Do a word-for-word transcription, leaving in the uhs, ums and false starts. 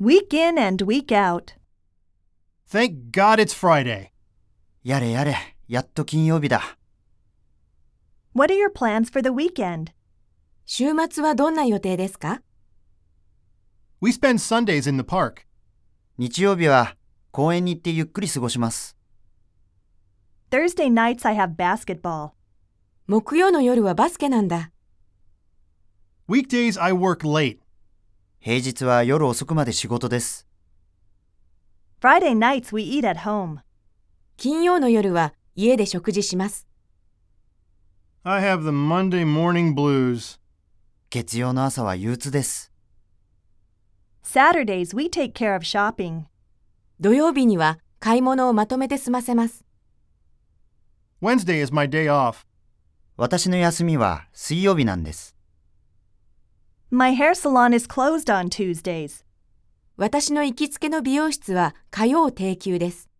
Week in and week out. Thank God it's Friday. やれやれ、やっと金曜日だ。 What are your plans for the weekend? 週末はどんな予定ですか？ We spend Sundays in the park. 日曜日は公園に行ってゆっくり過ごします。 Thursday nights I have basketball. 木曜の夜はバスケなんだ。 Weekdays I work late. 平日は夜遅くまで仕事です。 Friday nights we eat at home. 金曜の夜は家で食事します。 I have the Monday morning blues. 月曜の朝は憂鬱です。 Saturdays we take care of shopping. 土曜日には買い物をまとめて済ませます。 Wednesday is my day off. 私の休みは水曜日なんです。 My hair salon is closed on Tuesdays. 私の行きつけの美容室は火曜定休です。